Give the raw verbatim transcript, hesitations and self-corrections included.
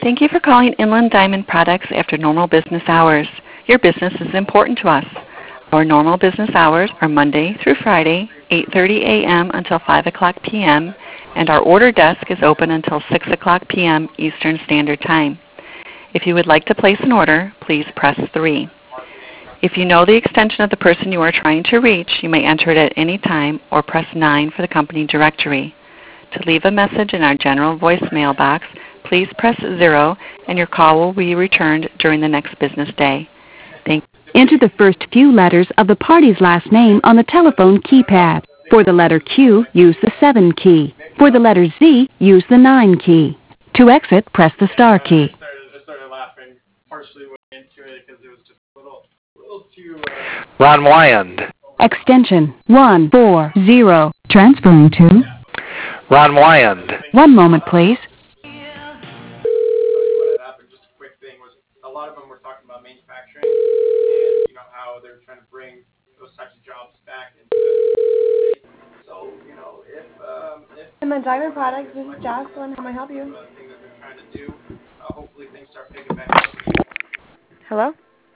Thank you for calling Inland Diamond Products after normal business hours. Your business is important to us. Our normal business hours are Monday through Friday, eight thirty a m until five o'clock p m, and our order desk is open until six o'clock p m Eastern Standard Time. If you would like to place an order, please press three. If you know the extension of the person you are trying to reach, you may enter it at any time or press nine for the company directory. To leave a message in our general voicemail box, please press zero and your call will be returned during the next business day. Thank you. Enter the first few letters of the party's last name on the telephone keypad. For the letter Q, use the seven key. For the letter Z, use the nine key. To exit, press the star key. I started, I started laughing partially into it because it was just a little, little too... Uh... Ron Wyand. Extension one four zero. Transferring to... Ron Wyand. One moment, please. What happened, just a quick thing, was a lot of them were talking about manufacturing and, you know, how they're trying to bring those types of jobs back into the state. So, you know, if... Um, if Inland Diamond Products, this is Jocelyn. How may I help you? Things that they're trying to do, uh, hopefully things start picking back up. Hello?